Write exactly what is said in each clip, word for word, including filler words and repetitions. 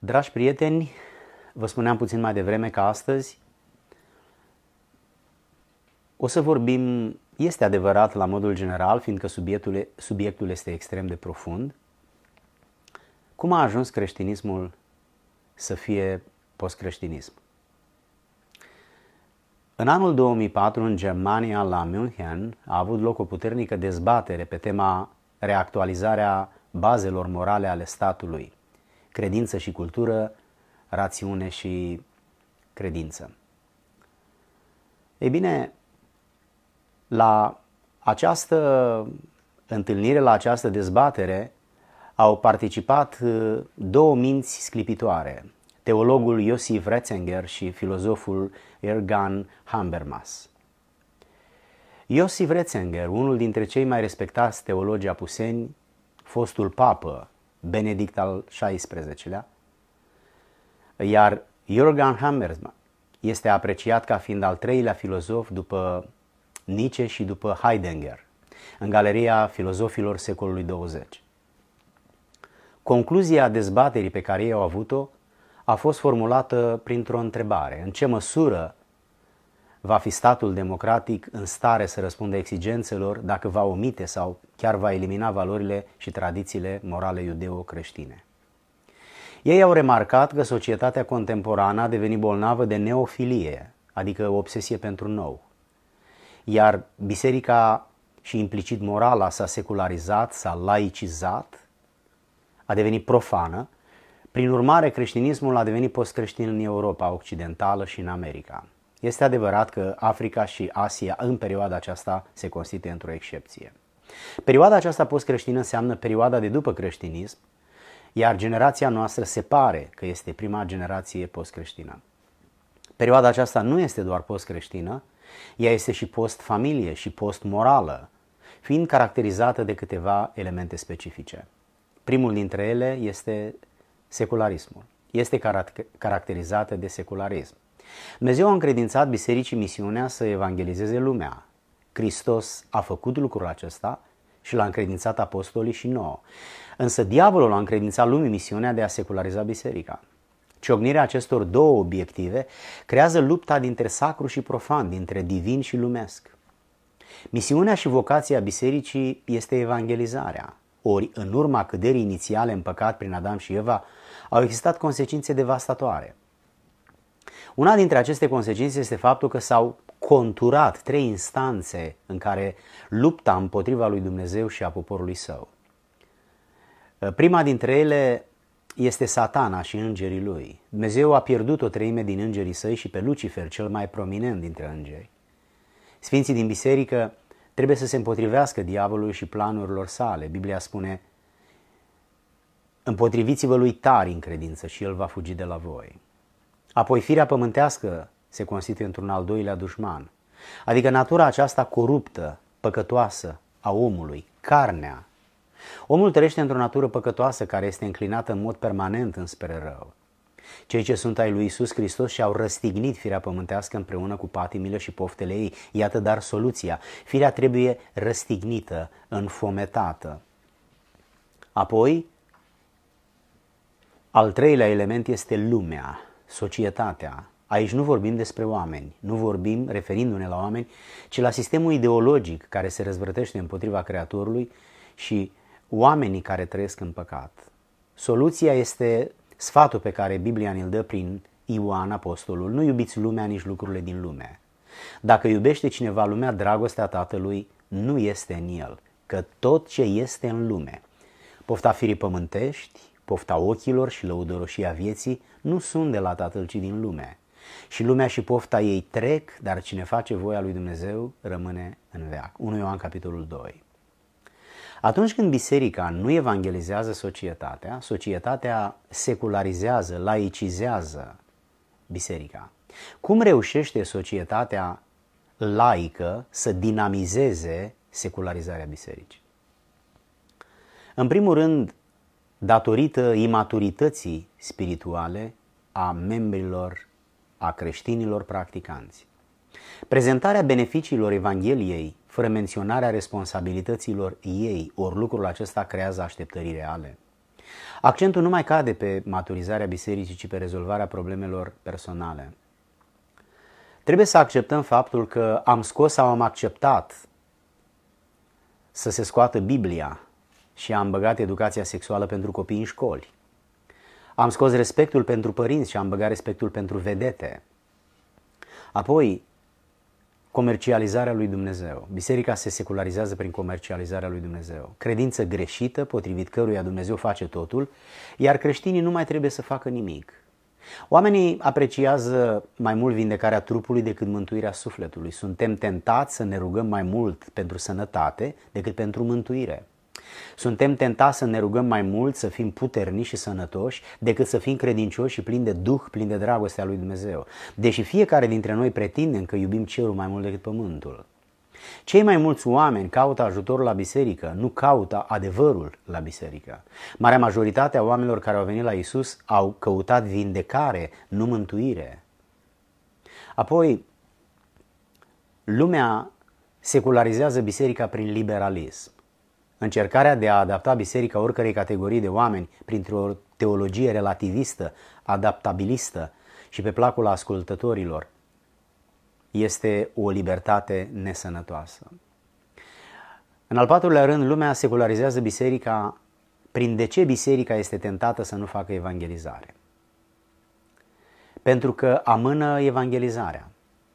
Dragi prieteni, vă spuneam puțin mai devreme că astăzi o să vorbim, este adevărat la modul general, fiindcă subiectul, subiectul este extrem de profund, cum a ajuns creștinismul să fie postcreștinism. În anul două mii patru, în Germania, la München, a avut loc o puternică dezbatere pe tema reactualizarea bazelor morale ale statului, credință și cultură, rațiune și credință. Ei bine, la această întâlnire, la această dezbatere, au participat două minți sclipitoare, teologul Josef Ratzinger și filozoful Jürgen Habermas. Josef Ratzinger, unul dintre cei mai respectați teologi apuseni, fostul papă Benedict al șaisprezecelea, iar Jürgen Habermas este apreciat ca fiind al treilea filozof după Nietzsche și după Heidegger, în galeria filozofilor secolului douăzeci. Concluzia dezbaterii pe care ei au avut-o a fost formulată printr-o întrebare: în ce măsură va fi statul democratic în stare să răspundă exigențelor dacă va omite sau chiar va elimina valorile și tradițiile morale iudeo-creștine? Ei au remarcat că societatea contemporană a devenit bolnavă de neofilie, adică obsesie pentru nou, iar biserica și implicit morala s-a secularizat, s-a laicizat, a devenit profană. Prin urmare, creștinismul a devenit postcreștin în Europa Occidentală și în America. Este adevărat că Africa și Asia în perioada aceasta se constituie într-o excepție. Perioada aceasta postcreștină înseamnă perioada de după creștinism, iar generația noastră se pare că este prima generație postcreștină. Perioada aceasta nu este doar postcreștină, ea este și post-familie și post-morală, fiind caracterizată de câteva elemente specifice. Primul dintre ele este secularismul. Este caracterizată de secularism. Dumnezeu a încredințat bisericii misiunea să evangelizeze lumea. Hristos a făcut lucrul acesta și l-a încredințat apostolii și nouă. Însă diavolul a încredințat lumii misiunea de a seculariza biserica. Ciocnirea acestor două obiective creează lupta dintre sacru și profan, dintre divin și lumesc. Misiunea și vocația bisericii este evangelizarea. Ori, în urma căderii inițiale în păcat prin Adam și Eva, au existat consecințe devastatoare. Una dintre aceste consecințe este faptul că s-au conturat trei instanțe în care lupta împotriva lui Dumnezeu și a poporului său. Prima dintre ele este Satana și îngerii lui. Dumnezeu a pierdut o treime din îngerii săi și pe Lucifer, cel mai prominent dintre îngeri. Sfinții din biserică trebuie să se împotrivească diavolului și planurilor sale. Biblia spune: împotriviți-vă lui tari în credință și el va fugi de la voi. Apoi firea pământească se constituie într-un al doilea dușman, adică natura aceasta coruptă, păcătoasă a omului, carnea. Omul trăiește într-o natură păcătoasă care este înclinată în mod permanent înspre rău. Cei ce sunt ai lui Iisus Hristos și-au răstignit firea pământească împreună cu patimile și poftele ei. Iată dar soluția. Firea trebuie răstignită, înfometată. Apoi, al treilea element este lumea, societatea. Aici nu vorbim despre oameni, nu vorbim referindu-ne la oameni, ci la sistemul ideologic care se răzvrătește împotriva Creatorului și oamenii care trăiesc în păcat. Soluția este sfatul pe care Biblia ne-l dă prin Ioan apostolul: nu iubiți lumea, nici lucrurile din lume. Dacă iubește cineva lumea, dragostea Tatălui nu este în el, că tot ce este în lume, pofta firii pământești, pofta ochilor și lăudăroșia vieții, nu sunt de la Tatăl, ci din lume. Și lumea și pofta ei trec, dar cine face voia lui Dumnezeu rămâne în veac. unu Ioan capitolul doi. Atunci când biserica nu evangelizează societatea, societatea secularizează, laicizează biserica. Cum reușește societatea laică să dinamizeze secularizarea bisericii? În primul rând, datorită imaturității spirituale a membrilor, a creștinilor practicanți. Prezentarea beneficiilor Evangheliei fără menționarea responsabilităților ei, ori lucrul acesta creează așteptări reale. Accentul nu mai cade pe maturizarea bisericii, ci pe rezolvarea problemelor personale. Trebuie să acceptăm faptul că am scos sau am acceptat să se scoată Biblia și am băgat educația sexuală pentru copii în școli. Am scos respectul pentru părinți și am băgat respectul pentru vedete. Apoi, comercializarea lui Dumnezeu. Biserica se secularizează prin comercializarea lui Dumnezeu. Credință greșită, potrivit căruia Dumnezeu face totul, iar creștinii nu mai trebuie să facă nimic. Oamenii apreciază mai mult vindecarea trupului decât mântuirea sufletului. Suntem tentați să ne rugăm mai mult pentru sănătate decât pentru mântuire. Suntem tentați să ne rugăm mai mult, să fim puternici și sănătoși, decât să fim credincioși și plini de Duh, plini de dragostea lui Dumnezeu. Deși fiecare dintre noi pretindem că iubim cerul mai mult decât pământul. Cei mai mulți oameni caută ajutorul la biserică, nu caută adevărul la biserică. Marea majoritate a oamenilor care au venit la Iisus au căutat vindecare, nu mântuire. Apoi, lumea secularizează biserica prin liberalism. Încercarea de a adapta biserica oricărei categorii de oameni printr-o teologie relativistă, adaptabilistă și pe placul ascultătorilor este o libertate nesănătoasă. În al patrulea rând, lumea secularizează biserica prin de ce biserica este tentată să nu facă evangelizare. Pentru că amână evangelizarea.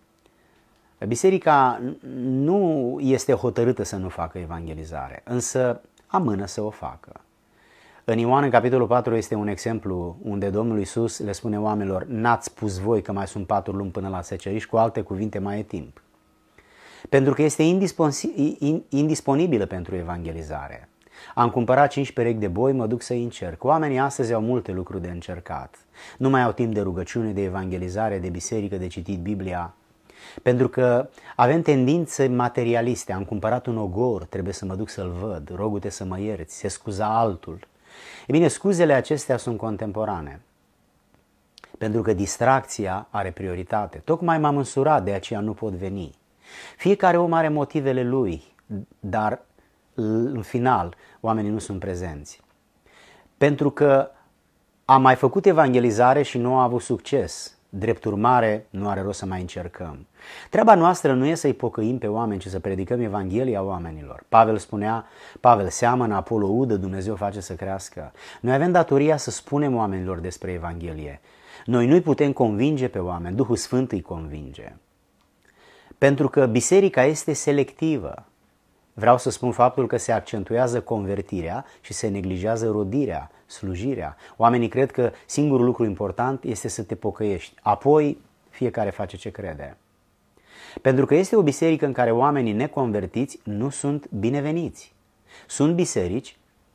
Biserica nu este hotărâtă să nu facă evangelizare, însă amână să o facă. În Ioan, în capitolul patru, este un exemplu unde Domnul Iisus le spune oamenilor: n-ați spus voi că mai sunt patru luni până la seceriș, cu alte cuvinte mai e timp. Pentru că este indisponibilă pentru evangelizare. Am cumpărat cinci perechi de boi, mă duc să-i încerc. Oamenii astăzi au multe lucruri de încercat. Nu mai au timp de rugăciune, de evangelizare, de biserică, de citit Biblia. Pentru că avem tendințe materialiste. Am cumpărat un ogor, trebuie să mă duc să-l văd, rogu-te să mă ierți, se scuza altul. E bine, scuzele acestea sunt contemporane. Pentru că distracția are prioritate. Tocmai m-am însurat, de aceea nu pot veni. Fiecare om are motivele lui, dar în final oamenii nu sunt prezenți. Pentru că am mai făcut evangelizare și nu a avut succes. Drept urmare, nu are rost să mai încercăm. Treaba noastră nu e să-i pocăim pe oameni, ci să predicăm Evanghelia oamenilor. Pavel spunea: Pavel seamănă, Apolo udă, Dumnezeu face să crească. Noi avem datoria să spunem oamenilor despre Evanghelie. Noi nu-i putem convinge pe oameni, Duhul Sfânt îi convinge. Pentru că biserica este selectivă. Vreau să spun faptul că se accentuează convertirea și se neglijează rodirea, slujirea. Oamenii cred că singurul lucru important este să te pocăiești. Apoi fiecare face ce crede. Pentru că este o biserică în care oamenii neconvertiți nu sunt bineveniți. Sunt biserici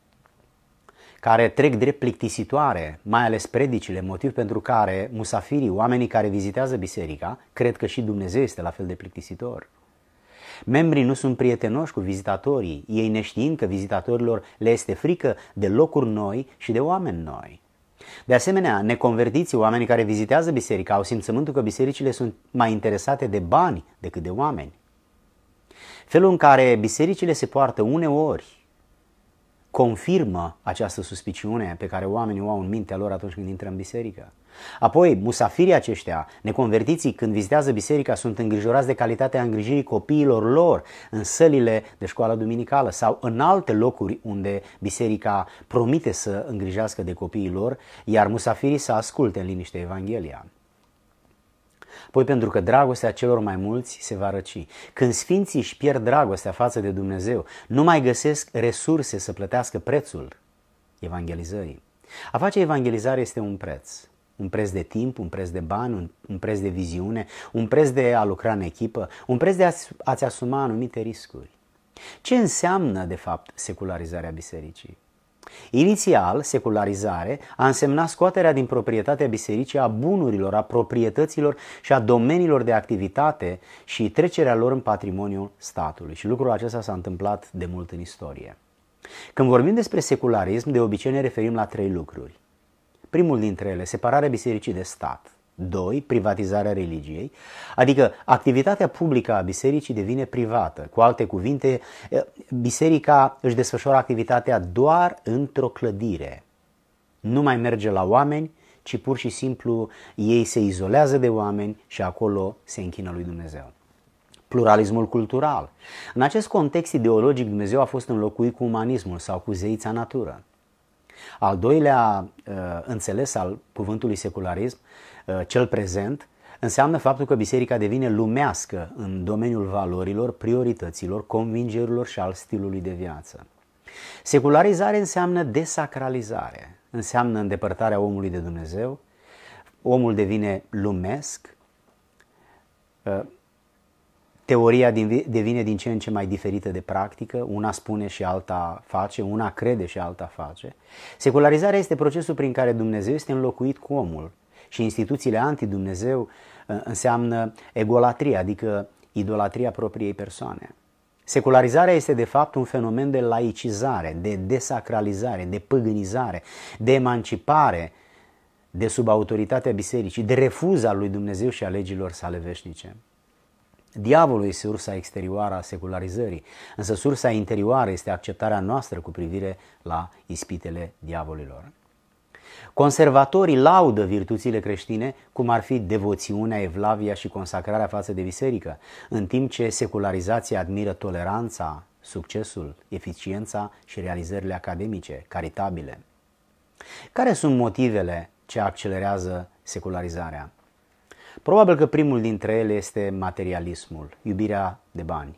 care trec drept plictisitoare, mai ales predicile, motiv pentru care musafirii, oamenii care vizitează biserica, cred că și Dumnezeu este la fel de plictisitor. Membrii nu sunt prietenoși cu vizitatorii, ei neștiind că vizitatorilor le este frică de locuri noi și de oameni noi. De asemenea, neconvertiții, oamenii care vizitează biserica, au simțământul că bisericile sunt mai interesate de bani decât de oameni. Felul în care bisericile se poartă uneori confirmă această suspiciune pe care oamenii o au în mintea lor atunci când intră în biserică. Apoi, musafirii aceștia, neconvertiții, când vizitează biserica, sunt îngrijorați de calitatea îngrijirii copiilor lor în sălile de școală duminicală sau în alte locuri unde biserica promite să îngrijească de copiii lor, iar musafirii să asculte în liniște Evanghelia. Apoi, pentru că dragostea celor mai mulți se va răci. Când sfinții își pierd dragostea față de Dumnezeu, nu mai găsesc resurse să plătească prețul evangelizării. A face evangelizare este un preț. Un preț de timp, un preț de bani, un, un preț de viziune, un preț de a lucra în echipă, un preț de a, a-ți asuma anumite riscuri. Ce înseamnă, de fapt, secularizarea bisericii? Inițial, secularizare a însemnat scoaterea din proprietatea bisericii a bunurilor, a proprietăților și a domeniilor de activitate și trecerea lor în patrimoniul statului. Și lucrul acesta s-a întâmplat de mult în istorie. Când vorbim despre secularism, de obicei ne referim la trei lucruri. Primul dintre ele, separarea bisericii de stat. Doi, privatizarea religiei, adică activitatea publică a bisericii devine privată. Cu alte cuvinte, biserica își desfășoară activitatea doar într-o clădire. nu mai merge la oameni, ci pur și simplu ei se izolează de oameni și acolo se închină lui Dumnezeu. Pluralismul cultural. În acest context ideologic, Dumnezeu a fost înlocuit cu umanismul sau cu zeița natură. Al doilea uh, înțeles al cuvântului secularism, uh, cel prezent, înseamnă faptul că biserica devine lumească în domeniul valorilor, priorităților, convingerilor și al stilului de viață. Secularizare înseamnă desacralizare, înseamnă îndepărtarea omului de Dumnezeu, omul devine lumesc, teoria devine din ce în ce mai diferită de practică, una spune și alta face, una crede și alta face. Secularizarea este procesul prin care Dumnezeu este înlocuit cu omul și instituțiile anti-Dumnezeu înseamnă egolatria, adică idolatria propriei persoane. Secularizarea este de fapt un fenomen de laicizare, de desacralizare, de păgânizare, de emancipare de sub autoritatea bisericii, de refuz al lui Dumnezeu și a legilor sale veșnice. Diavolul este sursa exterioară a secularizării, însă sursa interioară este acceptarea noastră cu privire la ispitele diavolilor. Conservatorii laudă virtuțile creștine, cum ar fi devoțiunea, evlavia și consacrarea față de biserică, în timp ce secularizația admiră toleranța, succesul, eficiența și realizările academice, caritabile. Care sunt motivele ce accelerează secularizarea? Probabil că primul dintre ele este materialismul, iubirea de bani.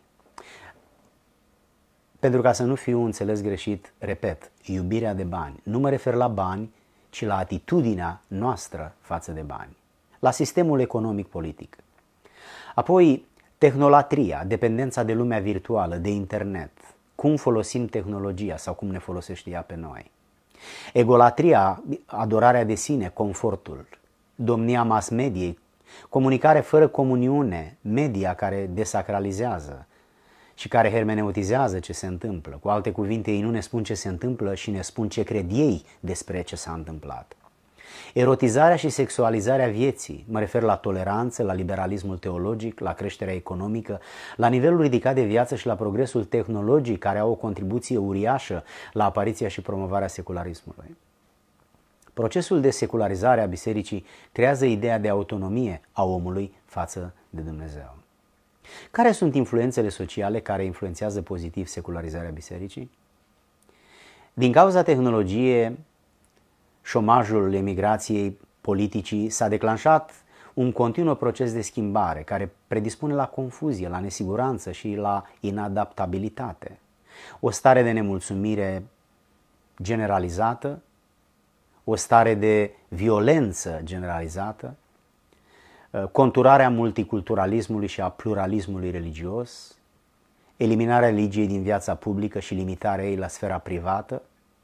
Pentru ca să nu fiu înțeles greșit, repet, iubirea de bani. Nu mă refer la bani, ci la atitudinea noastră față de bani, la sistemul economic-politic. Apoi, tehnolatria, dependența de lumea virtuală, de internet, cum folosim tehnologia sau cum ne folosește ea pe noi. Egolatria, adorarea de sine, confortul, domnia mass mediei, comunicare fără comuniune, media care desacralizează și care hermeneutizează ce se întâmplă. Cu alte cuvinte, ei nu ne spun ce se întâmplă și ne spun ce cred ei despre ce s-a întâmplat. Erotizarea și sexualizarea vieții, mă refer la toleranță, la liberalismul teologic, la creșterea economică, la nivelul ridicat de viață și la progresul tehnologic care au o contribuție uriașă la apariția și promovarea secularismului. Procesul de secularizare a bisericii creează ideea de autonomie a omului față de Dumnezeu. Care sunt influențele sociale care influențează pozitiv secularizarea bisericii? Din cauza tehnologiei, șomajul, emigrației, politicii, s-a declanșat un continuu proces de schimbare care predispune la confuzie, la nesiguranță și la inadaptabilitate. O stare de nemulțumire generalizată, o stare de violență generalizată, conturarea multiculturalismului și a pluralismului religios, eliminarea religiei din viața publică și limitarea ei la sfera privată,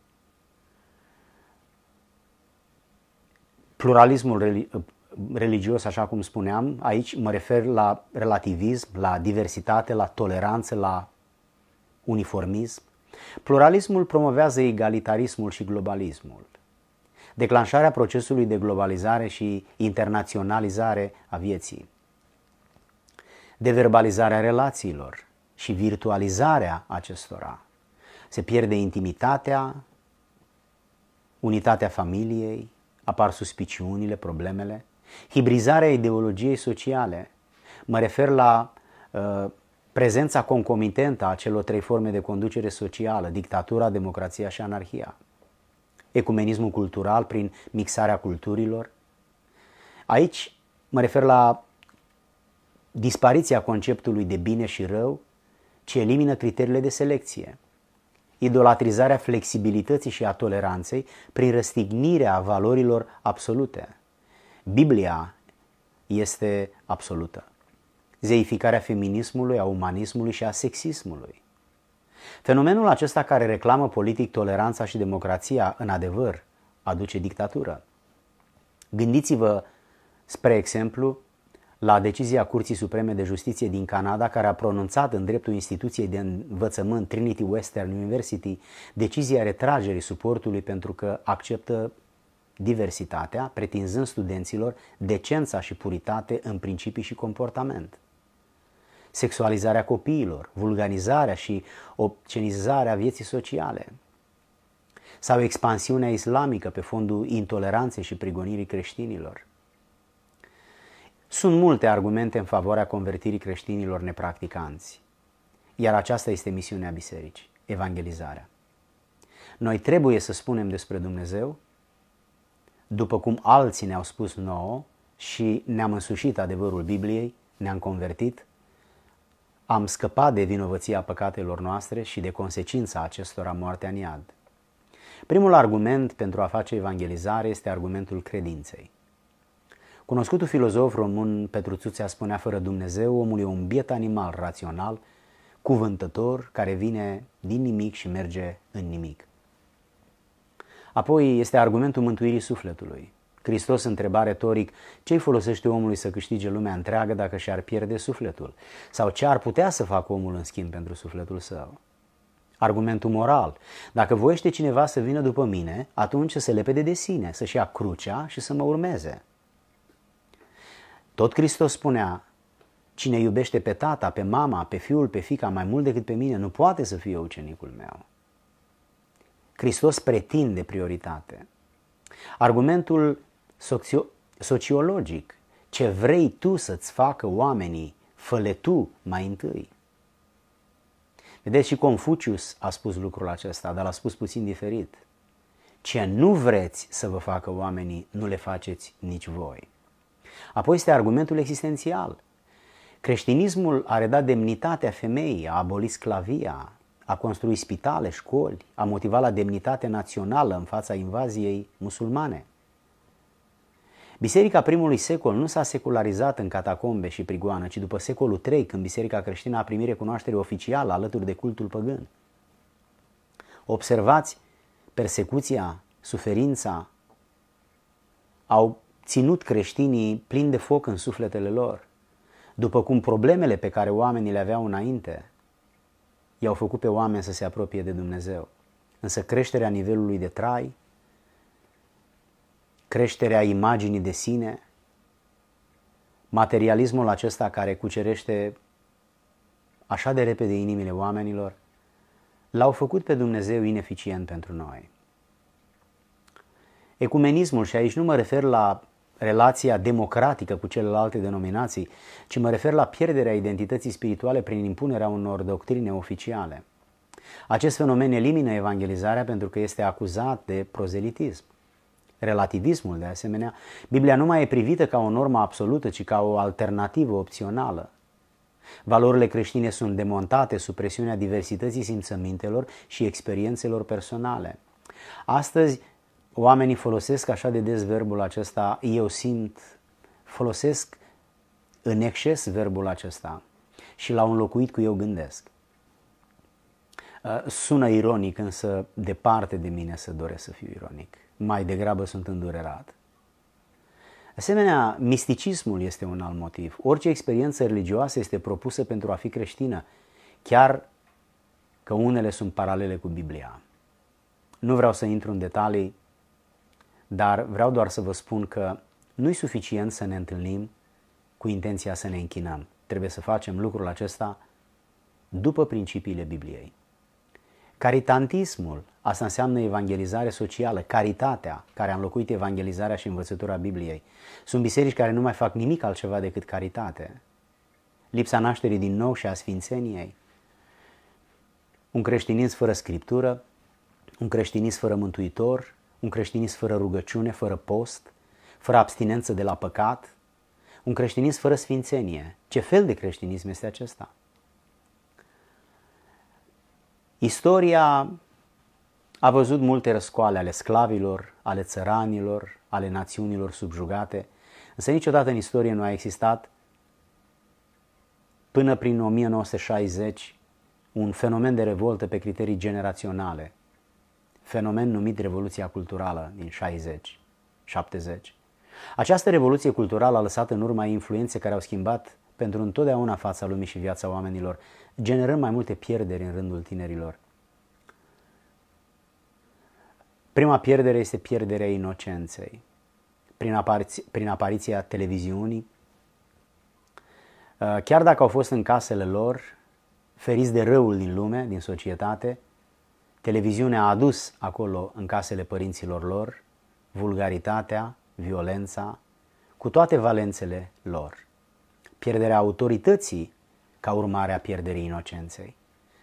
pluralismul religios, așa cum spuneam, aici mă refer la relativism, la diversitate, la toleranță, la uniformism. Pluralismul promovează egalitarismul și globalismul. Declanșarea procesului de globalizare și internaționalizare a vieții, deverbalizarea relațiilor și virtualizarea acestora. Se pierde intimitatea, unitatea familiei, apar suspiciunile, problemele, hibrizarea ideologiei sociale. Mă refer la uh, prezența concomitentă a celor trei forme de conducere socială, dictatura, democrația și anarhia. Ecumenismul cultural prin mixarea culturilor. Aici mă refer la dispariția conceptului de bine și rău, ce elimină criteriile de selecție. Idolatrizarea flexibilității și a toleranței prin răstignirea valorilor absolute. Biblia este absolută. Zeificarea feminismului, a umanismului și a sexismului. Fenomenul acesta care reclamă politic toleranța și democrația, în adevăr, aduce dictatură. Gândiți-vă, spre exemplu, la decizia Curții Supreme de Justiție din Canada, care a pronunțat în dreptul instituției de învățământ Trinity Western University decizia retragerii suportului pentru că acceptă diversitatea, pretinzând studenților decența și puritate în principii și comportament. Sexualizarea copiilor, vulgarizarea și obscenizarea vieții sociale. Sau expansiunea islamică pe fondul intoleranței și prigonirii creștinilor? Sunt multe argumente în favoarea convertirii creștinilor nepracticanți, iar aceasta este misiunea bisericii, evangelizarea. Noi trebuie să spunem despre Dumnezeu, după cum alții ne-au spus nouă și ne-am însușit adevărul Bibliei, ne-am convertit, am scăpat de vinovăția păcatelor noastre și de consecința acestora moartea în iad. Primul argument pentru a face evangelizare este argumentul credinței. Cunoscutul filozof român Petru Țuțea spunea: fără Dumnezeu, omul e un biet animal rațional, cuvântător, care vine din nimic și merge în nimic. Apoi este argumentul mântuirii sufletului. Hristos întreba retoric: ce-i folosește omului să câștige lumea întreagă dacă și-ar pierde sufletul? Sau ce ar putea să facă omul în schimb pentru sufletul său? Argumentul moral: dacă voiește cineva să vină după mine, atunci să se lepede de sine, să-și ia crucea și să mă urmeze. Tot Hristos spunea: cine iubește pe tata, pe mama, pe fiul, pe fiica mai mult decât pe mine, nu poate să fie ucenicul meu. Hristos pretinde prioritate. Argumentul socio- sociologic: ce vrei tu să-ți facă oamenii, fă-le tu mai întâi. Vedeți, și Confucius a spus lucrul acesta, dar l-a spus puțin diferit. Ce nu vreți să vă facă oamenii, nu le faceți nici voi. Apoi este argumentul existențial. Creștinismul a redat demnitatea femeii, a abolit sclavia, a construit spitale, școli, a motivat la demnitate națională în fața invaziei musulmane. Biserica primului secol nu s-a secularizat în catacombe și prigoană, ci după secolul trei, când biserica creștină a primit recunoaștere oficială alături de cultul păgân. Observați, persecuția, suferința au ținut creștinii plini de foc în sufletele lor, după cum problemele pe care oamenii le aveau înainte i-au făcut pe oameni să se apropie de Dumnezeu. Însă creșterea nivelului de trai, creșterea imaginii de sine, materialismul acesta care cucerește așa de repede inimile oamenilor, l-au făcut pe Dumnezeu ineficient pentru noi. Ecumenismul, și aici nu mă refer la relația democratică cu celelalte denominații, ci mă refer la pierderea identității spirituale prin impunerea unor doctrine oficiale. Acest fenomen elimină evangelizarea pentru că este acuzat de prozelitism. Relativismul, de asemenea, Biblia nu mai e privită ca o normă absolută, ci ca o alternativă opțională. Valorile creștine sunt demontate sub presiunea diversității simțămintelor și experiențelor personale. Astăzi, oamenii folosesc așa de des verbul acesta, eu simt, folosesc în exces verbul acesta și l-au înlocuit cu eu gândesc. Sună ironic, însă departe de mine să doresc să fiu ironic. Mai degrabă sunt îndurerat. Asemenea, misticismul este un alt motiv. Orice experiență religioasă este propusă pentru a fi creștină, chiar că unele sunt paralele cu Biblia. Nu vreau să intru în detalii, dar vreau doar să vă spun că nu e suficient să ne întâlnim cu intenția să ne închinăm. Trebuie să facem lucrul acesta după principiile Bibliei. Caritantismul, asta înseamnă evangelizare socială, caritatea, care a înlocuit evangelizarea și învățătura Bibliei. Sunt biserici care nu mai fac nimic altceva decât caritate. Lipsa nașterii din nou și a sfințeniei. Un creștinism fără scriptură, un creștinism fără mântuitor, un creștinism fără rugăciune, fără post, fără abstinență de la păcat, un creștinism fără sfințenie. Ce fel de creștinism este acesta? Istoria a văzut multe răscoale ale sclavilor, ale țăranilor, ale națiunilor subjugate, însă niciodată în istorie nu a existat, până prin o mie nouă sute șaizeci, un fenomen de revoltă pe criterii generaționale, fenomen numit Revoluția Culturală din șaizeci șaptezeci. Această revoluție culturală a lăsat în urma influențe care au schimbat pentru întotdeauna fața lumii și viața oamenilor, generând mai multe pierderi în rândul tinerilor. Prima pierdere este pierderea inocenței. Prin, apariț- prin apariția televiziunii, chiar dacă au fost în casele lor, feriți de răul din lume, din societate, Televiziunea a adus acolo, în casele părinților lor, vulgaritatea, violența, cu toate valențele lor. Pierderea autorității ca urmare a pierderii inocenței.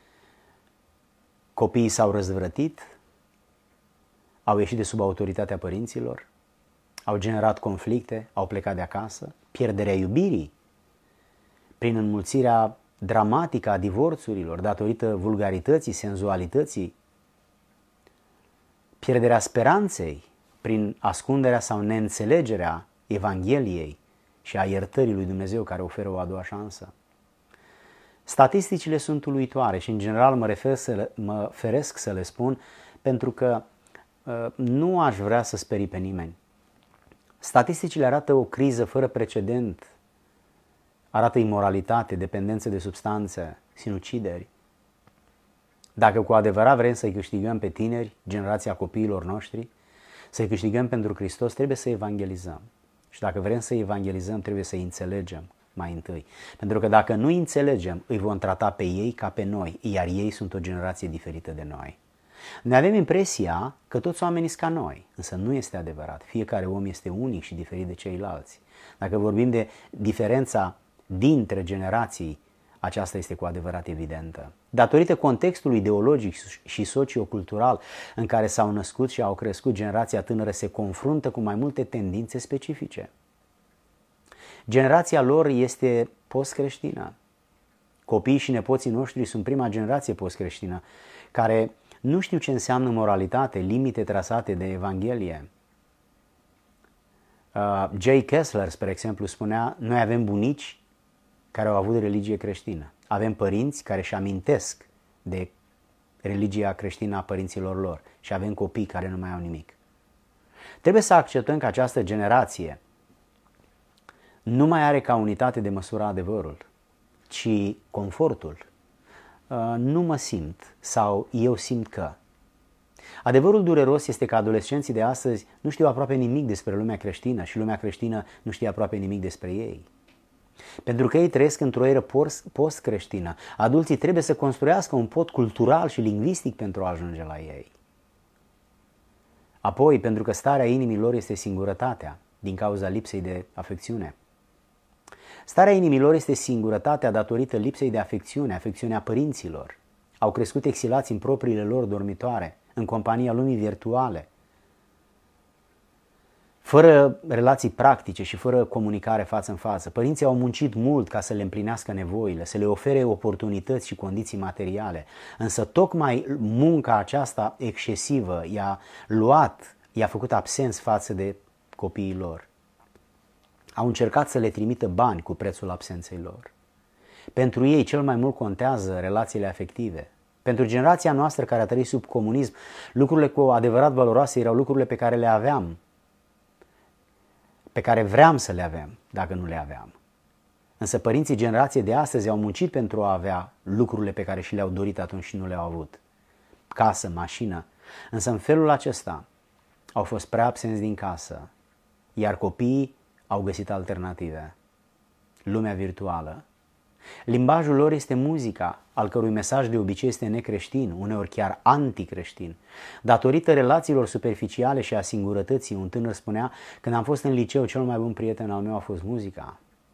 Copiii s-au răzvrătit, au ieșit de sub autoritatea părinților, au generat conflicte, au plecat de acasă, pierderea iubirii prin înmulțirea dramatică a divorțurilor datorită vulgarității, senzualității, pierderea speranței prin ascunderea sau neînțelegerea Evangheliei și a iertării lui Dumnezeu care oferă o a doua șansă. Statisticile sunt uluitoare și în general mă, refer să le, mă feresc să le spun pentru că uh, nu aș vrea să sperii pe nimeni. Statisticile arată o criză fără precedent, arată imoralitate, dependență de substanțe, sinucideri. Dacă cu adevărat vrem să-i câștigăm pe tineri, generația copiilor noștri, să-i câștigăm pentru Hristos, trebuie să evangelizăm. Și dacă vrem să evangelizăm, trebuie să-i înțelegem mai întâi. Pentru că dacă nu înțelegem, îi vom trata pe ei ca pe noi, iar ei sunt o generație diferită de noi. Ne avem impresia că toți oamenii sunt ca noi, însă nu este adevărat. Fiecare om este unic și diferit de ceilalți. Dacă vorbim de diferența dintre generații, aceasta este cu adevărat evidentă. Datorită contextului ideologic și sociocultural în care s-au născut și au crescut, generația tânără se confruntă cu mai multe tendințe specifice. Generația lor este post-creștină. Copiii și nepoții noștri sunt prima generație post-creștină, care nu știu ce înseamnă moralitate, limite trasate de Evanghelie. Uh, J. Kessler, spre exemplu, spunea: noi avem bunici care au avut religie creștină. Avem părinți care își amintesc de religia creștină a părinților lor și avem copii care nu mai au nimic. Trebuie să acceptăm că această generație nu mai are ca unitate de măsură adevărul, ci confortul. Nu mă simt sau eu simt că. Adevărul dureros este că adolescenții de astăzi nu știu aproape nimic despre lumea creștină și lumea creștină nu știe aproape nimic despre ei. Pentru că ei trăiesc într-o eră post-creștină, adulții trebuie să construiască un pod cultural și lingvistic pentru a ajunge la ei. Apoi, pentru că starea inimii lor este singurătatea, din cauza lipsei de afecțiune. Starea inimii lor este singurătatea datorită lipsei de afecțiune, afecțiunea părinților. Au crescut exilați în propriile lor dormitoare, în compania lumii virtuale, fără relații practice și fără comunicare față în față. Părinții au muncit mult ca să le împlinească nevoile, să le ofere oportunități și condiții materiale. Însă tocmai munca aceasta excesivă i-a luat, i-a făcut absenți față de copiii lor. Au încercat să le trimită bani cu prețul absenței lor. Pentru ei cel mai mult contează relațiile afective. Pentru generația noastră care a trăit sub comunism, lucrurile cu adevărat valoroase erau lucrurile pe care le aveam, pe care vreau să le avem, dacă nu le aveam. Însă părinții generației de astăzi au muncit pentru a avea lucrurile pe care și le-au dorit atunci și nu le-au avut. Casă, mașină. Însă în felul acesta au fost prea absenți din casă, iar copiii au găsit alternative. Lumea virtuală. Limbajul lor este muzica, al cărui mesaj de obicei este necreștin, uneori chiar anticreștin. Datorită relațiilor superficiale și a singurătății, un tânăr spunea: când am fost în liceu, cel mai bun prieten al meu a fost muzica.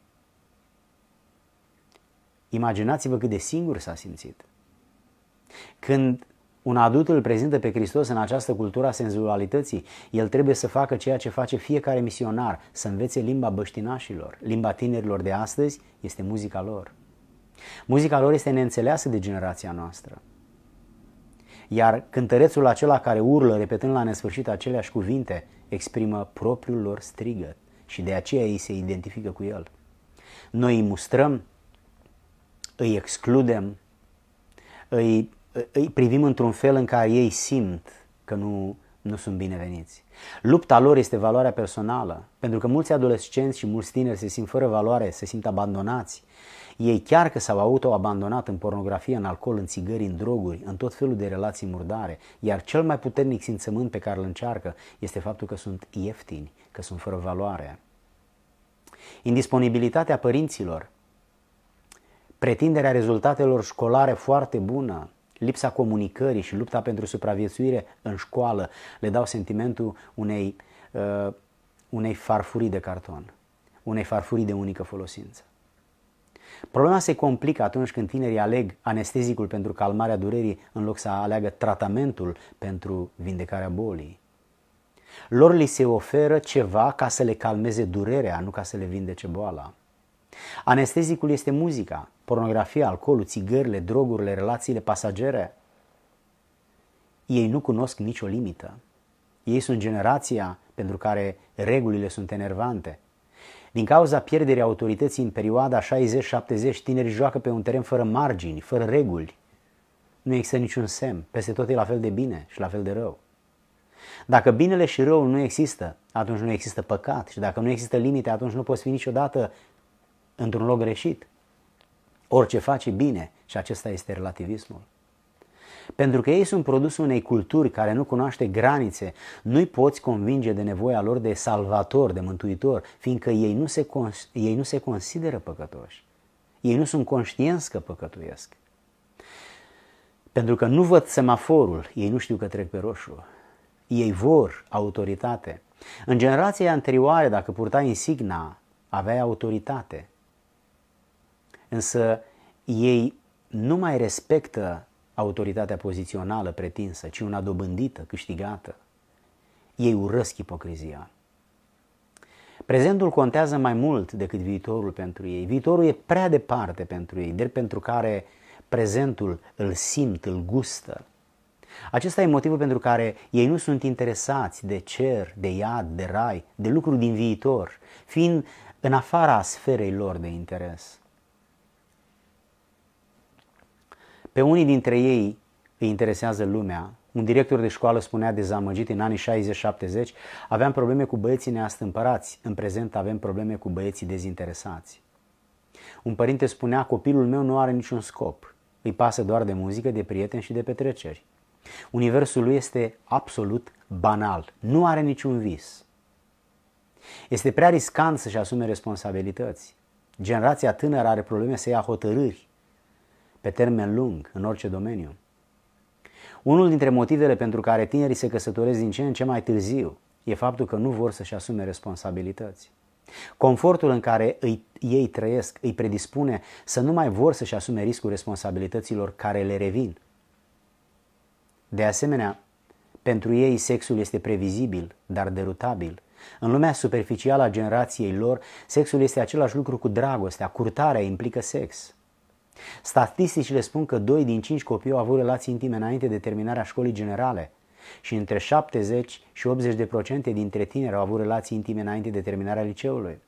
Imaginați-vă cât de singur s-a simțit. Când un adult îl prezintă pe Hristos în această cultură a senzualității, el trebuie să facă ceea ce face fiecare misionar, să învețe limba băștinașilor. Limba tinerilor de astăzi este muzica lor. Muzica lor este neînțeleasă de generația noastră. Iar cântărețul acela care urlă, repetând la nesfârșit aceleași cuvinte, exprimă propriul lor strigăt și de aceea ei se identifică cu el. Noi îi mustrăm, îi excludem, îi îi privim într-un fel în care ei simt că nu, nu sunt bineveniți. Lupta lor este valoarea personală, pentru că mulți adolescenți și mulți tineri se simt fără valoare, se simt abandonați. Ei chiar că s-au auto-abandonat în pornografie, în alcool, în țigări, în droguri, în tot felul de relații murdare, iar cel mai puternic simțământ pe care îl încearcă este faptul că sunt ieftini, că sunt fără valoare. Indisponibilitatea părinților, pretinderea rezultatelor școlare foarte bună, lipsa comunicării și lupta pentru supraviețuire în școală le dau sentimentul unei, uh, unei farfurii de carton, unei farfurii de unică folosință. Problema se complică atunci când tinerii aleg anestezicul pentru calmarea durerii în loc să aleagă tratamentul pentru vindecarea bolii. Lor li se oferă ceva ca să le calmeze durerea, nu ca să le vindece boala. Anestezicul este muzica, pornografia, alcoolul, țigările, drogurile, relațiile pasagere. Ei nu cunosc nicio limită. Ei sunt generația pentru care regulile sunt enervante. Din cauza pierderii autorității în perioada șaizeci șaptezeci, tinerii joacă pe un teren fără margini, fără reguli. Nu există niciun semn, peste tot e la fel de bine și la fel de rău. Dacă binele și răul nu există, atunci nu există păcat. Și dacă nu există limite, atunci nu poți fi niciodată într-un loc greșit. Orice faci e bine și acesta este relativismul. Pentru că ei sunt produsul unei culturi care nu cunoaște granițe, nu-i poți convinge de nevoia lor de salvator, de mântuitor, fiindcă ei nu se, ei nu se consideră păcătoși. Ei nu sunt conștienți că păcătuiesc. Pentru că nu văd semaforul, ei nu știu că trec pe roșu. Ei vor autoritate. În generația anterioare, dacă purtai insigna, aveai autoritate. Însă ei nu mai respectă autoritatea pozițională pretinsă, ci una dobândită, câștigată. Ei urăsc ipocrizia. Prezentul contează mai mult decât viitorul pentru ei. Viitorul e prea departe pentru ei, drept pentru care prezentul îl simt, îl gustă. Acesta e motivul pentru care ei nu sunt interesați de cer, de iad, de rai, de lucruri din viitor, fiind în afara sferei lor de interes. Pe unii dintre ei îi interesează lumea. Un director de școală spunea dezamăgit în anii șaizeci șaptezeci, aveam probleme cu băieții neastâmpărați, în prezent avem probleme cu băieții dezinteresați. Un părinte spunea, copilul meu nu are niciun scop, îi pasă doar de muzică, de prieteni și de petreceri. Universul lui este absolut banal, nu are niciun vis. Este prea riscant să-și asume responsabilități. Generația tânără are probleme să ia hotărâri pe termen lung, în orice domeniu. Unul dintre motivele pentru care tinerii se căsătoresc din ce în ce mai târziu e faptul că nu vor să-și asume responsabilități. Confortul în care îi, ei trăiesc îi predispune să nu mai vor să-și asume riscul responsabilităților care le revin. De asemenea, pentru ei sexul este previzibil, dar derutabil. În lumea superficială a generației lor, sexul este același lucru cu dragostea, curtarea implică sex. Statisticile spun că doi din cinci copii au avut relații intime înainte de terminarea școlii generale și între șaptezeci și optzeci de procente dintre tineri au avut relații intime înainte de terminarea liceului.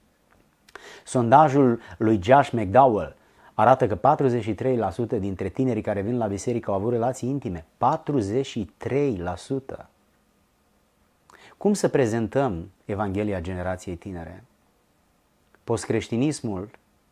Sondajul lui Josh McDowell arată că patruzeci și trei la sută dintre tinerii care vin la biserică au avut relații intime. patruzeci și trei la sută! Cum să prezentăm Evanghelia generației tinere? Postcreștinismul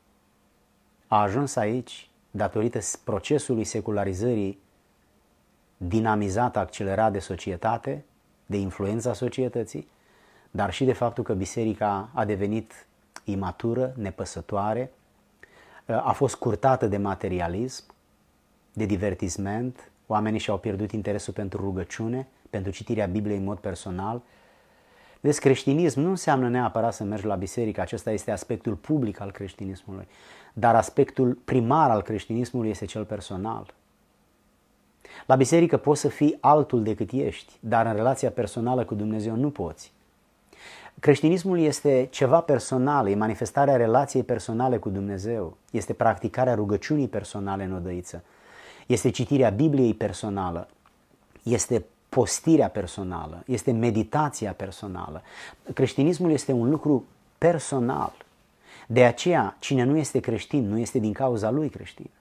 a ajuns aici datorită procesului secularizării dinamizat, accelerat de societate, de influența societății, dar și de faptul că biserica a devenit imatură, nepăsătoare, a fost curtată de materialism, de divertisment, oamenii și-au pierdut interesul pentru rugăciune, pentru citirea Bibliei în mod personal. Deci creștinism nu înseamnă neapărat să mergi la biserică, acesta este aspectul public al creștinismului, dar aspectul primar al creștinismului este cel personal. La biserică poți să fii altul decât ești, dar în relația personală cu Dumnezeu nu poți. Creștinismul este ceva personal, e manifestarea relației personale cu Dumnezeu, este practicarea rugăciunii personale în odăiță, este citirea Bibliei personală, este postirea personală, este meditația personală. Creștinismul este un lucru personal. De aceea, cine nu este creștin, nu este din cauza lui creștin.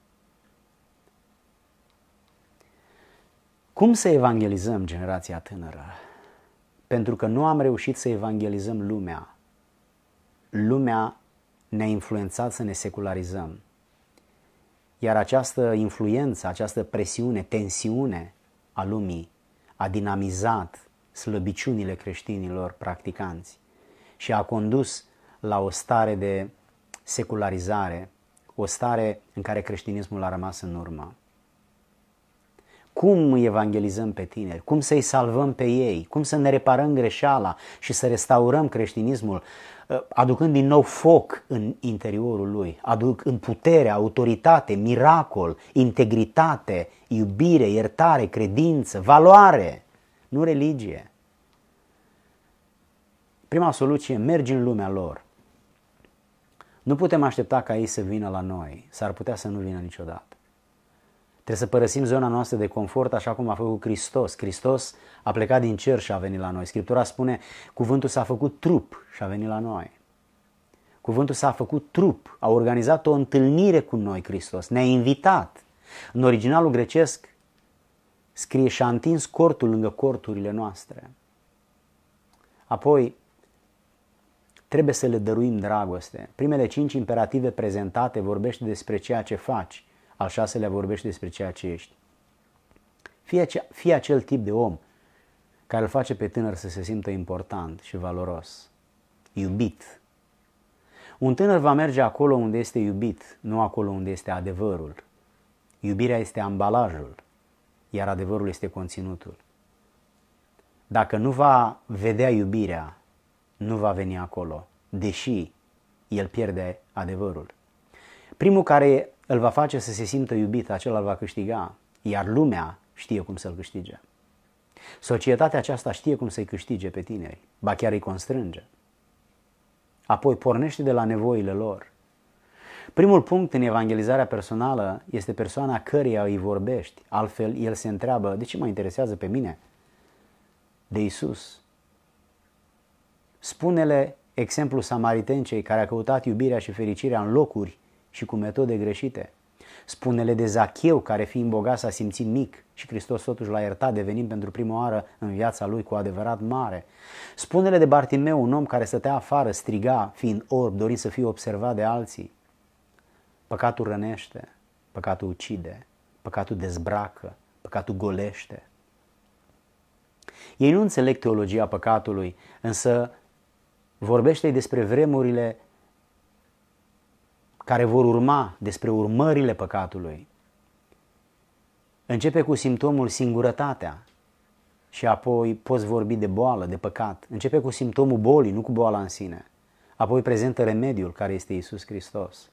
Cum să evangelizăm generația tânără? Pentru că nu am reușit să evangelizăm lumea. Lumea ne-a influențat să ne secularizăm. Iar această influență, această presiune, tensiune a lumii a dinamizat slăbiciunile creștinilor practicanți și a condus la o stare de secularizare, o stare în care creștinismul a rămas în urmă. cum îi evangelizăm pe tineri, cum să-i salvăm pe ei, cum să ne reparăm greșeala și să restaurăm creștinismul, aducând din nou foc în interiorul lui, aduc în putere, autoritate, miracol, integritate, iubire, iertare, credință, valoare, nu religie. Prima soluție, mergi în lumea lor. Nu putem aștepta ca ei să vină la noi, s-ar putea să nu vină niciodată. Trebuie să părăsim zona noastră de confort așa cum a făcut Hristos. Hristos a plecat din cer și a venit la noi. Scriptura spune, cuvântul s-a făcut trup și a venit la noi. Cuvântul s-a făcut trup, a organizat o întâlnire cu noi Hristos, ne-a invitat. În originalul grecesc scrie și-a întins cortul lângă corturile noastre. Apoi, trebuie să le dăruim dragoste. Primele cinci imperative prezentate vorbește despre ceea ce faci, al șaselea vorbește despre ceea ce ești. Fie, fie acel tip de om care îl face pe tânăr să se simtă important și valoros, iubit. Un tânăr va merge acolo unde este iubit, nu acolo unde este adevărul. Iubirea este ambalajul, iar adevărul este conținutul. Dacă nu va vedea iubirea, nu va veni acolo, deși el pierde adevărul. Primul care îl va face să se simtă iubit, acela îl va câștiga, iar lumea știe cum să-l câștige. Societatea aceasta știe cum să-i câștige pe tineri, ba chiar îi constrânge. Apoi pornește de la nevoile lor. Primul punct în evangelizarea personală este persoana căreia îi vorbești, altfel el se întreabă, de ce mă interesează pe mine? De Iisus. Spune-le exemplul samaritencei care a căutat iubirea și fericirea în locuri și cu metode greșite. Spune-le de Zacheu care fiind bogat s-a simțit mic și Hristos totuși l-a iertat devenind pentru prima oară în viața lui cu adevărat mare. Spune-le de Bartimeu, un om care stătea afară, striga fiind orb, dorind să fie observat de alții. Păcatul rănește, păcatul ucide, păcatul dezbracă, păcatul golește. Ei nu înțeleg teologia păcatului, însă vorbește despre vremurile care vor urma, despre urmările păcatului. Începe cu simptomul singurătatea și apoi poți vorbi de boală, de păcat. Începe cu simptomul bolii, nu cu boala în sine. Apoi prezintă remediul care este Iisus Hristos.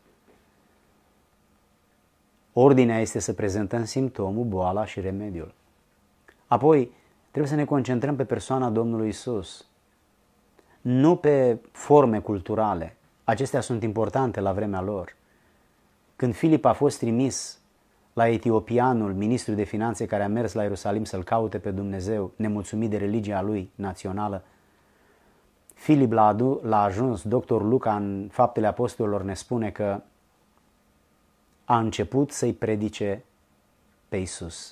Ordinea este să prezentăm simptomul, boala și remediul. Apoi trebuie să ne concentrăm pe persoana Domnului Iisus, nu pe forme culturale. Acestea sunt importante la vremea lor. Când Filip a fost trimis la etiopianul, ministru de finanțe care a mers la Ierusalim să-L caute pe Dumnezeu, nemulțumit de religia lui națională, Filip l-a, adu- l-a ajuns, doctor Luca în Faptele Apostolilor ne spune că a început să-i predice pe Iisus.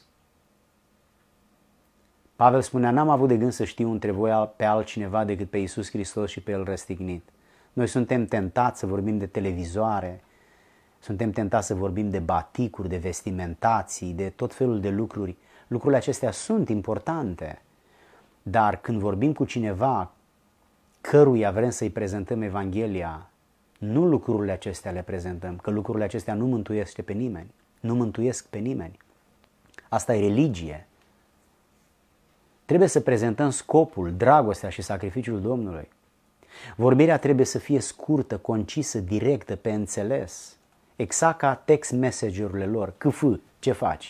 Pavel spunea, n-am avut de gând să știu între voi pe altcineva decât pe Iisus Hristos și pe El răstignit. Noi suntem tentați să vorbim de televizoare, suntem tentați să vorbim de baticuri, de vestimentații, de tot felul de lucruri. Lucrurile acestea sunt importante, dar când vorbim cu cineva căruia vrem să-i prezentăm Evanghelia, nu lucrurile acestea le prezentăm, că lucrurile acestea nu mântuiesc pe nimeni, nu mântuiesc pe nimeni. Asta e religie. Trebuie să prezentăm scopul, dragostea și sacrificiul Domnului. Vorbirea trebuie să fie scurtă, concisă, directă, pe înțeles, exact ca text message-urile lor. Câf, ce faci?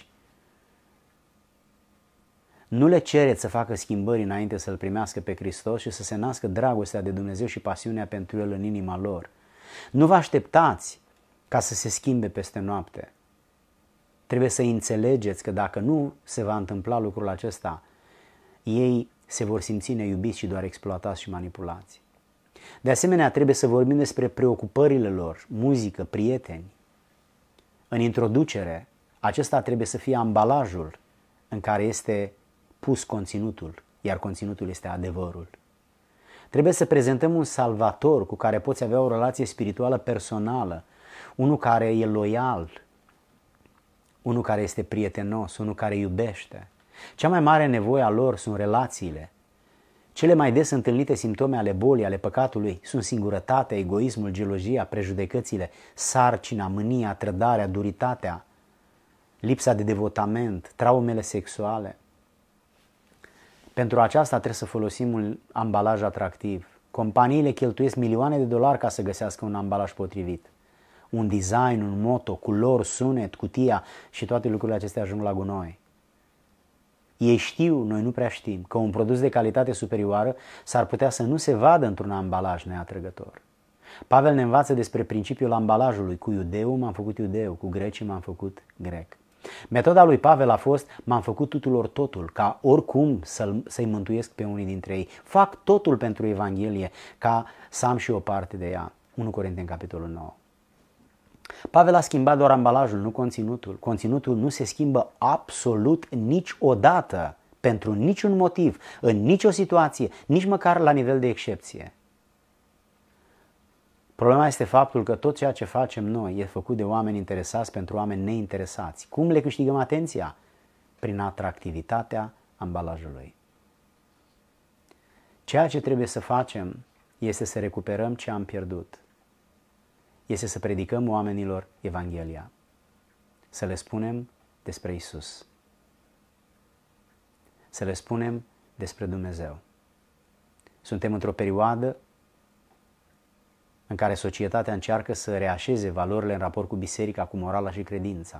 Nu le cereți să facă schimbări înainte să-L primească pe Hristos și să se nască dragostea de Dumnezeu și pasiunea pentru El în inima lor. Nu vă așteptați ca să se schimbe peste noapte. Trebuie să înțelegeți că dacă nu se va întâmpla lucrul acesta, ei se vor simți neiubiți și doar exploatați și manipulați. De asemenea, trebuie să vorbim despre preocupările lor, muzică, prieteni. În introducere, acesta trebuie să fie ambalajul în care este pus conținutul, iar conținutul este adevărul. Trebuie să prezentăm un salvator cu care poți avea o relație spirituală personală, unul care e loial, unul care este prietenos, unul care iubește. Cea mai mare nevoie a lor sunt relațiile. Cele mai des întâlnite simptome ale bolii, ale păcatului, sunt singurătatea, egoismul, gelogia, prejudecățile, sarcina, mânia, trădarea, duritatea. lipsa de devotament, traumele sexuale. Pentru aceasta trebuie să folosim un ambalaj atractiv. Companiile cheltuiesc milioane de dolari ca să găsească un ambalaj potrivit. Un design, un moto, culori, sunet, cutia și toate lucrurile acestea ajung la gunoi. Ei știu, noi nu prea știm, că un produs de calitate superioară s-ar putea să nu se vadă într-un ambalaj neatrăgător. Pavel ne învață despre principiul ambalajului. Cu iudeu m-am făcut iudeu, cu grecii m-am făcut grec. Metoda lui Pavel a fost, m-am făcut tuturor totul, ca oricum să-l, să-i mântuiesc pe unii dintre ei. Fac totul pentru Evanghelie, ca să am și o parte de ea. unu Corinteni, capitolul nouă. Pavel a schimbat doar ambalajul, nu conținutul. Conținutul nu se schimbă absolut niciodată, pentru niciun motiv, în nicio situație, nici măcar la nivel de excepție. Problema este faptul că tot ceea ce facem noi e făcut de oameni interesați pentru oameni neinteresați. Cum le câștigăm atenția? Prin atractivitatea ambalajului. Ceea ce trebuie să facem este să recuperăm ce am pierdut. Este să predicăm oamenilor Evanghelia. Să le spunem despre Isus. Să le spunem despre Dumnezeu. Suntem într-o perioadă în care societatea încearcă să reașeze valorile în raport cu biserica, cu morala și credința.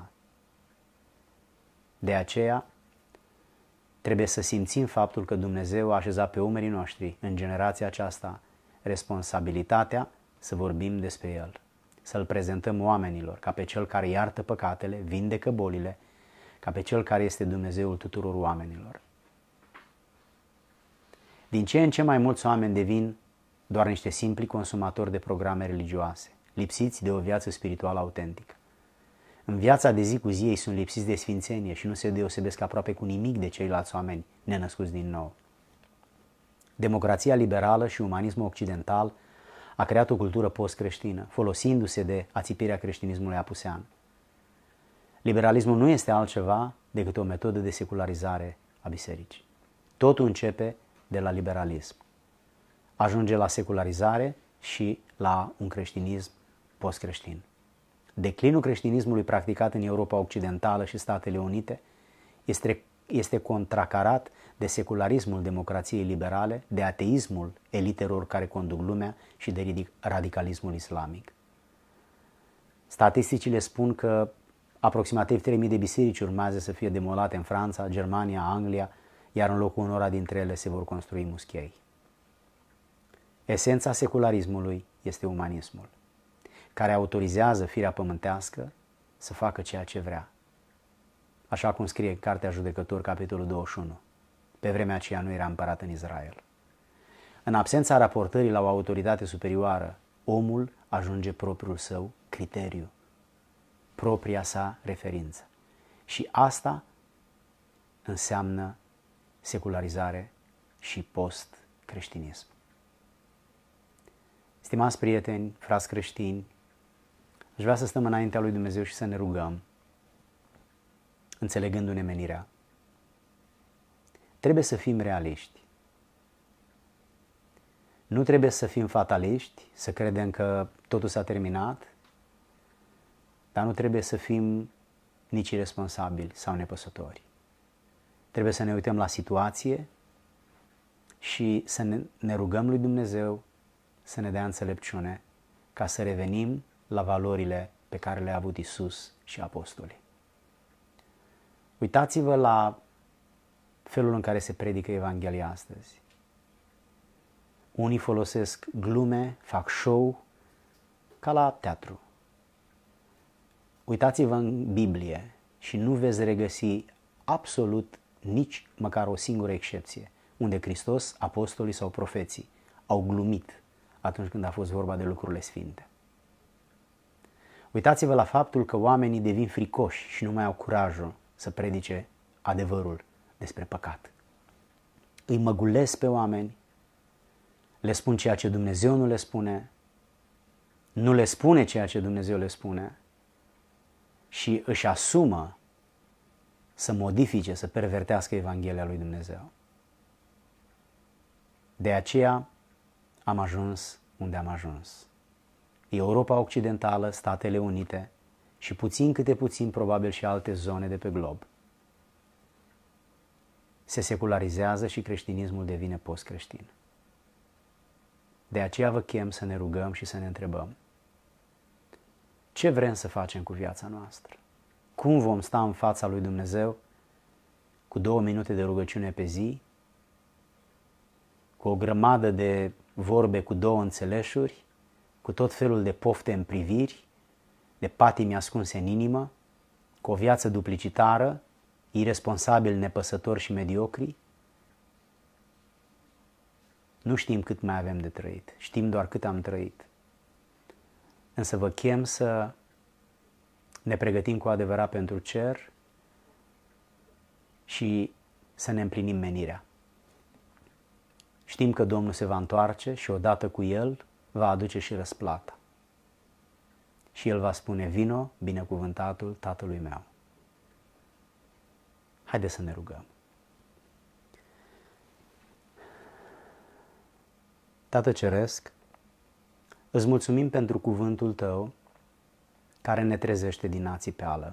De aceea, trebuie să simțim faptul că Dumnezeu a așezat pe umerii noștri, în generația aceasta, responsabilitatea să vorbim despre El, să-L prezentăm oamenilor ca pe Cel care iartă păcatele, vindecă bolile, ca pe Cel care este Dumnezeul tuturor oamenilor. Din ce în ce mai mulți oameni devin doar niște simpli consumatori de programe religioase, lipsiți de o viață spirituală autentică. În viața de zi cu zi ei sunt lipsiți de sfințenie și nu se deosebesc aproape cu nimic de ceilalți oameni nenăscuți din nou. Democrația liberală și umanismul occidental a creat o cultură post-creștină, folosindu-se de ațipirea creștinismului apusean. Liberalismul nu este altceva decât o metodă de secularizare a bisericii. Totul începe de la liberalism. Ajunge la secularizare și la un creștinism post-creștin. Declinul creștinismului practicat în Europa Occidentală și Statele Unite este, este contracarat de secularismul democrației liberale, de ateismul elitelor care conduc lumea și de radicalismul islamic. Statisticile spun că aproximativ trei mii de biserici urmează să fie demolate în Franța, Germania, Anglia, iar în locul unora dintre ele se vor construi muschei. Esența secularismului este umanismul, care autorizează firea pământească să facă ceea ce vrea. Așa cum scrie în Cartea Judecători, capitolul douăzeci și unu. Pe vremea aceea nu era împărat în Israel. În absența raportării la o autoritate superioară, omul ajunge propriul său criteriu, propria sa referință. Și asta înseamnă secularizare și post-creștinism. Stimați prieteni, frați creștini, aș vrea să stăm înaintea lui Dumnezeu și să ne rugăm, înțelegându-ne menirea. Trebuie să fim realiști. Nu trebuie să fim fataliști, să credem că totul s-a terminat, dar nu trebuie să fim nici irresponsabili sau nepăsători. Trebuie să ne uităm la situație și să ne, ne rugăm lui Dumnezeu să ne dea înțelepciune ca să revenim la valorile pe care le-a avut Isus și apostolii. Uitați-vă la felul în care se predică Evanghelia astăzi. Unii folosesc glume, fac show, ca la teatru. Uitați-vă în Biblie și nu veți regăsi absolut nici măcar o singură excepție unde Hristos, apostolii sau profeții au glumit atunci când a fost vorba de lucrurile sfinte. Uitați-vă la faptul că oamenii devin fricoși și nu mai au curajul să predice adevărul despre păcat. Îi măgulesc pe oameni, le spun ceea ce Dumnezeu nu le spune, nu le spune ceea ce Dumnezeu le spune și își asumă să modifice, să pervertească Evanghelia lui Dumnezeu. De aceea am ajuns unde am ajuns. Europa Occidentală, Statele Unite și puțin câte puțin probabil și alte zone de pe glob, se secularizează și creștinismul devine post-creștin. De aceea vă chem să ne rugăm și să ne întrebăm: ce vrem să facem cu viața noastră? Cum vom sta în fața lui Dumnezeu cu două minute de rugăciune pe zi, cu o grămadă de vorbe cu două înțeleșuri, cu tot felul de pofte în priviri, de patimi ascunse în inimă, cu o viață duplicitară, iresponsabil, nepăsători și mediocri? Nu știm cât mai avem de trăit, știm doar cât am trăit. Însă vă chem să ne pregătim cu adevărat pentru cer și să ne împlinim menirea. Știm că Domnul se va întoarce și odată cu El va aduce și răsplata. Și El va spune: vino, binecuvântatul Tatălui meu. Haideți să ne rugăm. Tată Ceresc, îți mulțumim pentru cuvântul Tău care ne trezește din ațipeală.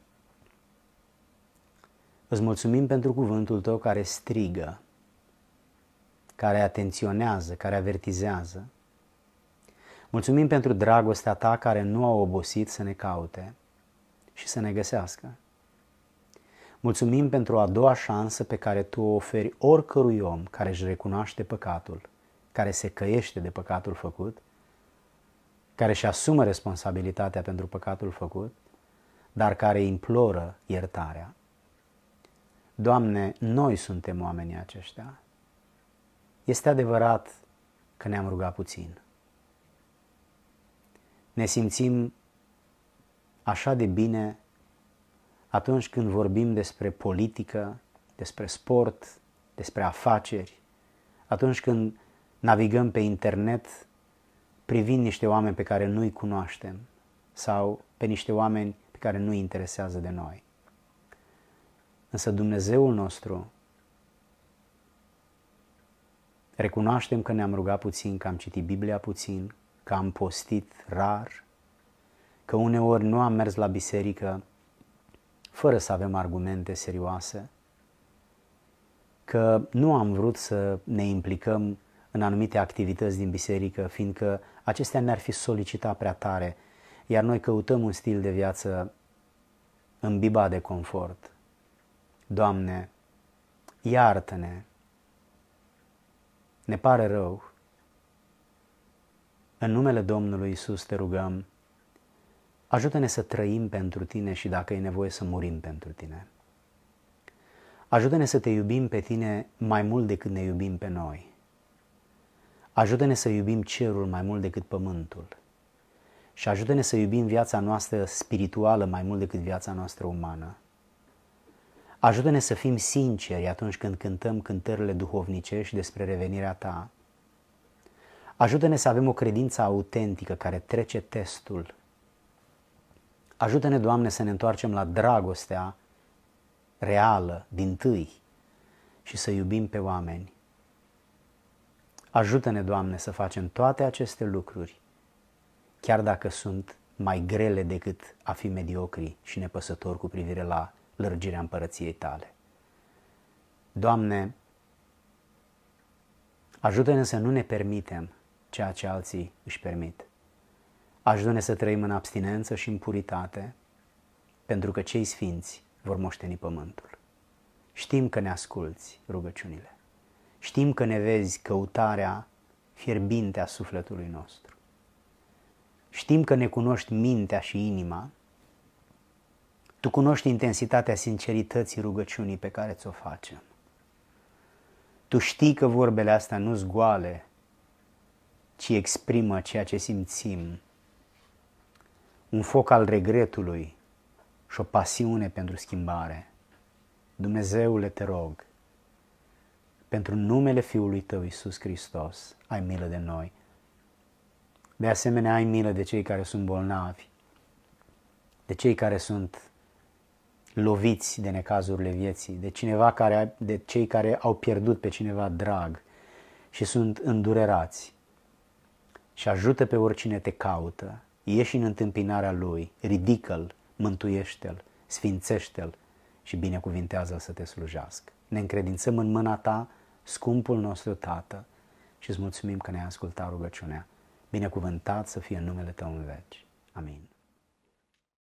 Îți mulțumim pentru cuvântul Tău care strigă, care atenționează, care avertizează. Mulțumim pentru dragostea Ta care nu a obosit să ne caute și să ne găsească. Mulțumim pentru a doua șansă pe care Tu o oferi oricărui om care își recunoaște păcatul, care se căiește de păcatul făcut, care își asumă responsabilitatea pentru păcatul făcut, dar care imploră iertarea. Doamne, noi suntem oamenii aceștia. Este adevărat că ne-am rugat puțin. Ne simțim așa de bine atunci când vorbim despre politică, despre sport, despre afaceri, atunci când navigăm pe internet privind niște oameni pe care nu-i cunoaștem sau pe niște oameni pe care nu-i interesează de noi. Însă Dumnezeul nostru, recunoaștem că ne-am rugat puțin, că am citit Biblia puțin, că am postit rar, că uneori nu am mers la biserică fără să avem argumente serioase, că nu am vrut să ne implicăm în anumite activități din biserică, fiindcă acestea ne-ar fi solicitat prea tare, iar noi căutăm un stil de viață îmbibat de confort. Doamne, iartă-ne, ne pare rău. În numele Domnului Iisus te rugăm, ajută-ne să trăim pentru Tine și dacă e nevoie să murim pentru Tine. Ajută-ne să Te iubim pe Tine mai mult decât ne iubim pe noi. Ajută-ne să iubim cerul mai mult decât pământul. Și ajută-ne să iubim viața noastră spirituală mai mult decât viața noastră umană. Ajută-ne să fim sinceri atunci când cântăm cântările duhovnicești despre revenirea Ta. Ajută-ne să avem o credință autentică care trece testul. Ajută-ne, Doamne, să ne întoarcem la dragostea reală, dintâi, și să iubim pe oameni. Ajută-ne, Doamne, să facem toate aceste lucruri, chiar dacă sunt mai grele decât a fi mediocri și nepăsători cu privire la lărgirea împărăției Tale. Doamne, ajută-ne să nu ne permitem ceea ce alții își permit. Ajută-ne să trăim în abstinență și în puritate, pentru că cei sfinți vor moșteni pământul. Știm că ne asculți rugăciunile. Știm că ne vezi căutarea fierbinte a sufletului nostru. Știm că ne cunoști mintea și inima. Tu cunoști intensitatea sincerității rugăciunii pe care ți-o facem. Tu știi că vorbele astea nu-s goale, ci exprimă ceea ce simțim. Un foc al regretului și o pasiune pentru schimbare. Dumnezeule, te rog, pentru numele Fiului Tău, Iisus Hristos, ai milă de noi. De asemenea, ai milă de cei care sunt bolnavi, de cei care sunt loviți de necazurile vieții, de, cineva care, de cei care au pierdut pe cineva drag și sunt îndurerați. Și ajută pe oricine te caută ieși în întâmpinarea Lui, ridică-L, mântuiește-L, sfințește-L și binecuvintează-L să te slujească. Ne încredințăm în mâna Ta, scumpul nostru Tată, și îți mulțumim că ne-ai ascultat rugăciunea. Binecuvântat să fie numele Tău în veci.